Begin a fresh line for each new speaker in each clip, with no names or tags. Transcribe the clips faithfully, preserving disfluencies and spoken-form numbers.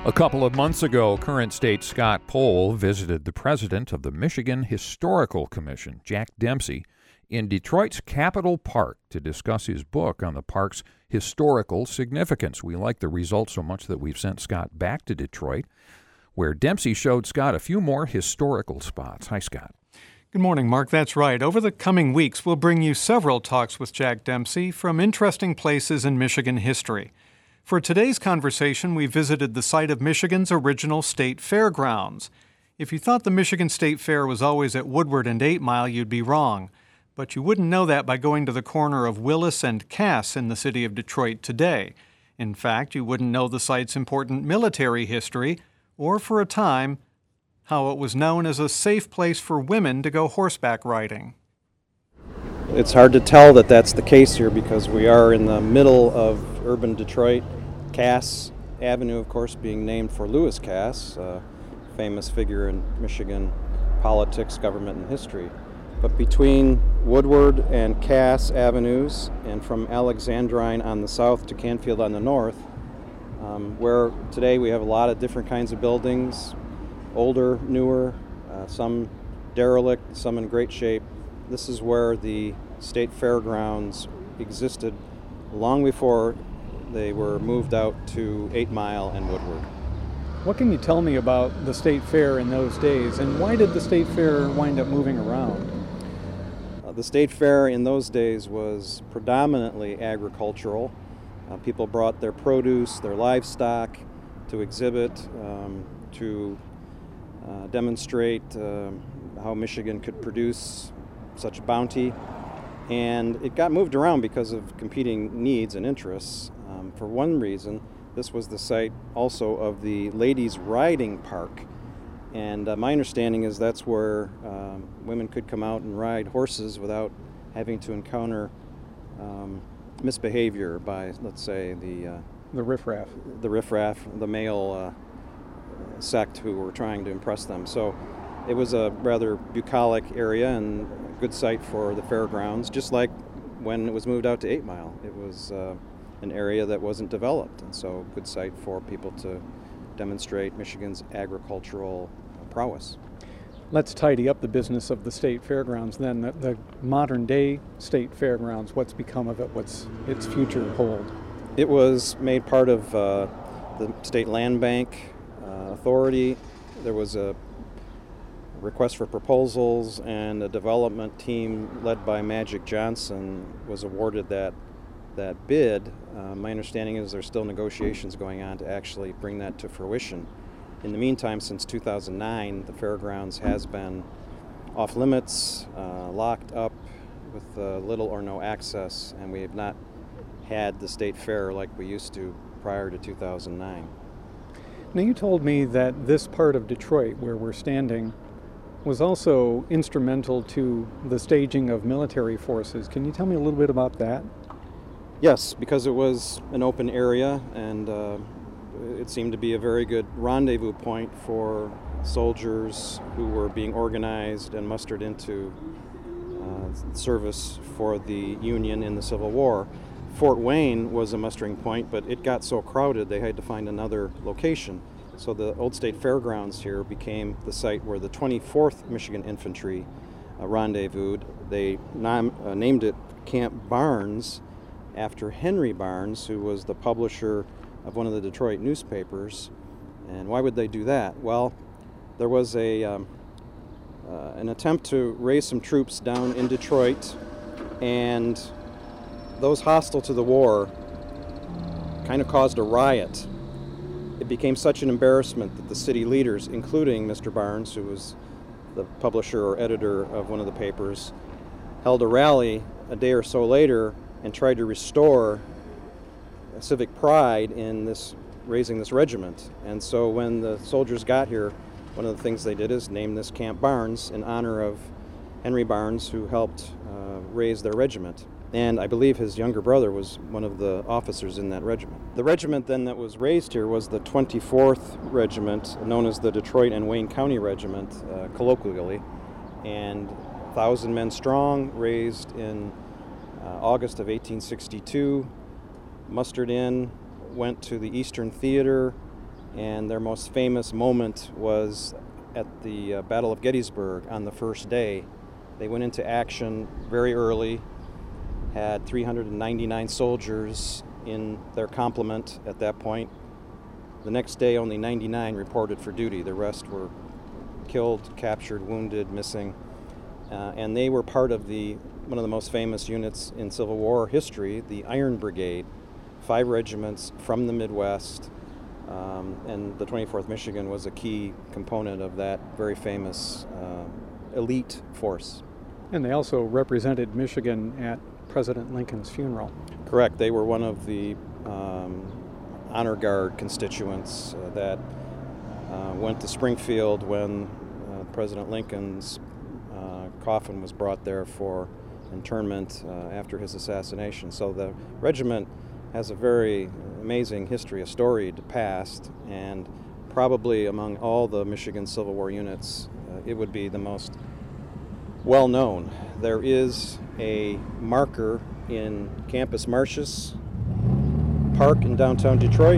A couple of months ago, current state Scott Pohl visited the president of the Michigan Historical Commission, Jack Dempsey, in Detroit's Capitol Park to discuss his book on the park's historical significance. We like the results so much that we've sent Scott back to Detroit, where Dempsey showed Scott a few more historical spots. Hi, Scott.
Good morning, Mark. That's right. Over the coming weeks, we'll bring you several talks with Jack Dempsey from interesting places in Michigan history. For today's conversation, we visited the site of Michigan's original state fairgrounds. If you thought the Michigan State Fair was always at Woodward and eight mile, you'd be wrong. But you wouldn't know that by going to the corner of Willis and Cass in the city of Detroit today. In fact, you wouldn't know the site's important military history, or for a time, how it was known as a safe place for women to go horseback riding.
It's hard to tell that that's the case here because we are in the middle of urban Detroit. Cass Avenue, of course, being named for Lewis Cass, a famous figure in Michigan politics, government, and history. But between Woodward and Cass Avenues, and from Alexandrine on the south to Canfield on the north, um, where today we have a lot of different kinds of buildings, older, newer, uh, some derelict, some in great shape. This is where the state fairgrounds existed long before they were moved out to eight mile and Woodward.
What can you tell me about the state fair in those days, and why did the state fair wind up moving around?
Uh, the state fair in those days was predominantly agricultural. Uh, people brought their produce, their livestock to exhibit, um, to uh, demonstrate uh, how Michigan could produce such bounty. And it got moved around because of competing needs and interests. Um, for one reason, this was the site also of the ladies' riding park. And uh, my understanding is that's where um, women could come out and ride horses without having to encounter um, misbehavior by, let's say, the uh,
the riffraff,
the riffraff, the male uh, sect who were trying to impress them. So it was a rather bucolic area and a good site for the fairgrounds, just like when it was moved out to eight mile. It was uh, an area that wasn't developed, and so a good site for people to demonstrate Michigan's agricultural prowess.
Let's tidy up the business of the state fairgrounds then. The, the modern day state fairgrounds, what's become of it? What's its future hold?
It was made part of uh, the State Land Bank uh, Authority. There was a request for proposals, and a development team led by Magic Johnson was awarded that that bid. Uh, my understanding is there's still negotiations going on to actually bring that to fruition. In the meantime, since two thousand nine, the fairgrounds has been off limits, uh, locked up with uh, little or no access, and we have not had the state fair like we used to prior to two thousand nine.
Now, you told me that this part of Detroit where we're standing was also instrumental to the staging of military forces. Can you tell me a little bit about that?
Yes, because it was an open area, and uh, it seemed to be a very good rendezvous point for soldiers who were being organized and mustered into uh, service for the Union in the Civil War. Fort Wayne was a mustering point, but it got so crowded they had to find another location. So the Old State Fairgrounds here became the site where the twenty-fourth Michigan Infantry uh, rendezvoused. They nom- uh, named it Camp Barnes after Henry Barnes, who was the publisher of one of the Detroit newspapers. And why would they do that? Well, there was a um, uh, an attempt to raise some troops down in Detroit, and those hostile to the war kind of caused a riot. It became such an embarrassment that the city leaders, including Mister Barnes, who was the publisher or editor of one of the papers, held a rally a day or so later and tried to restore civic pride in this raising this regiment. And so when the soldiers got here, one of the things they did is name this Camp Barnes in honor of Henry Barnes, who helped uh, raise their regiment. And I believe his younger brother was one of the officers in that regiment. The regiment then that was raised here was the twenty-fourth Regiment, known as the Detroit and Wayne County Regiment, uh, colloquially, and one thousand men strong, raised in uh, August of eighteen sixty-two, mustered in, went to the Eastern Theater, And their most famous moment was at the uh, Battle of Gettysburg on the first day. They went into action very early, had three hundred ninety-nine soldiers in their complement at that point. The next day, only ninety-nine reported for duty. The rest were killed, captured, wounded, missing. Uh, and they were part of the one of the most famous units in Civil War history, the Iron Brigade, five regiments from the Midwest. Um, and the twenty-fourth Michigan was a key component of that very famous uh, elite force.
And they also represented Michigan at President Lincoln's funeral.
Correct. They were one of the um, honor guard constituents uh, that uh, went to Springfield when uh, President Lincoln's uh, coffin was brought there for internment uh, after his assassination. So the regiment has a very amazing history, a storied past, and probably among all the Michigan Civil War units, uh, it would be the most well known. There is a marker in Campus Martius Park in downtown Detroit,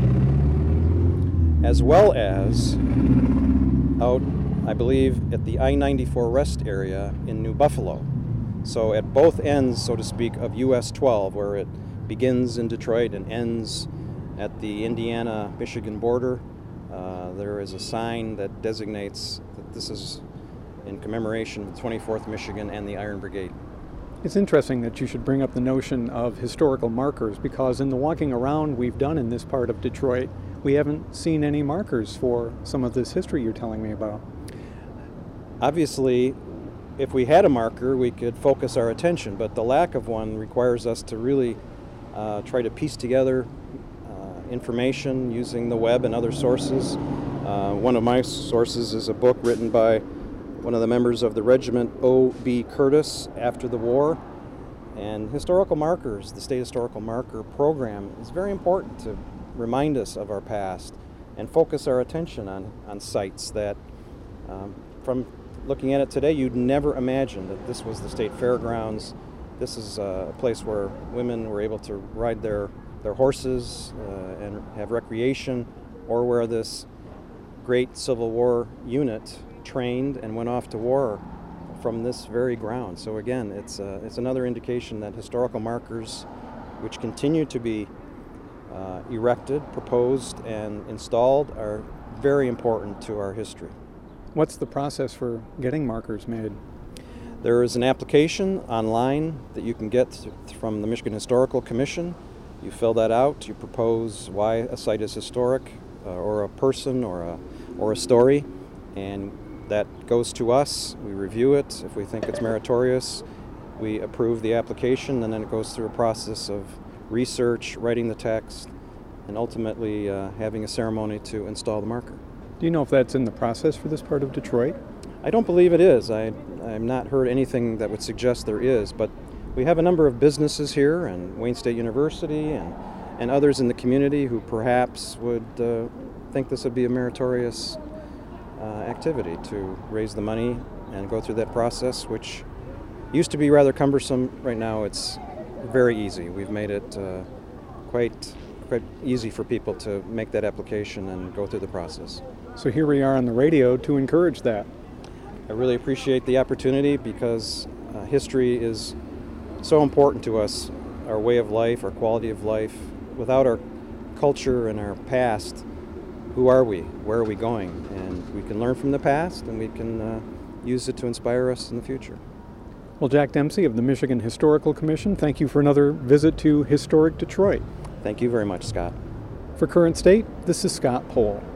as well as out, I believe, at the I ninety-four rest area in New Buffalo. So at both ends, so to speak, of U S twelve, where it begins in Detroit and ends at the Indiana-Michigan border, uh, there is a sign that designates that this is in commemoration of the twenty-fourth Michigan and the Iron Brigade.
It's interesting that you should bring up the notion of historical markers, because in the walking around we've done in this part of Detroit, we haven't seen any markers for some of this history you're telling me about.
Obviously, if we had a marker, we could focus our attention, but the lack of one requires us to really uh, try to piece together uh, information using the web and other sources. Uh, one of my sources is a book written by one of the members of the regiment, O B Curtis, after the war. And historical markers, the State Historical Marker Program, is very important to remind us of our past and focus our attention on, on sites that, um, from looking at it today, you'd never imagine that this was the state fairgrounds. This is a place where women were able to ride their, their horses uh, and have recreation, or where this great Civil War unit trained and went off to war from this very ground. So again, it's uh, it's another indication that historical markers, which continue to be uh, erected, proposed, and installed, are very important to our history.
What's the process for getting markers made?
There is an application online that you can get from the Michigan Historical Commission. You fill that out, you propose why a site is historic, uh, or a person, or a or a story, and that goes to us. We review it. If we think it's meritorious, we approve the application, and then it goes through a process of research, writing the text, and ultimately uh, having a ceremony to install the marker.
Do you know if that's in the process for this part of Detroit?
I don't believe it is. I I've not heard anything that would suggest there is, but we have a number of businesses here, and Wayne State University, and, and others in the community who perhaps would uh, think this would be a meritorious Uh, activity to raise the money and go through that process, which used to be rather cumbersome. Right now it's very easy. We've made it uh, quite quite easy for people to make that application and go through the process.
So here we are on the radio to encourage that.
I really appreciate the opportunity, because uh, history is so important to us, our way of life, our quality of life. Without our culture and our past, who are we? Where are we going? And we can learn from the past, and we can uh, use it to inspire us in the future.
Well, Jack Dempsey of the Michigan Historical Commission, thank you for another visit to historic Detroit.
Thank you very much, Scott.
For Current State, this is Scott Pohl.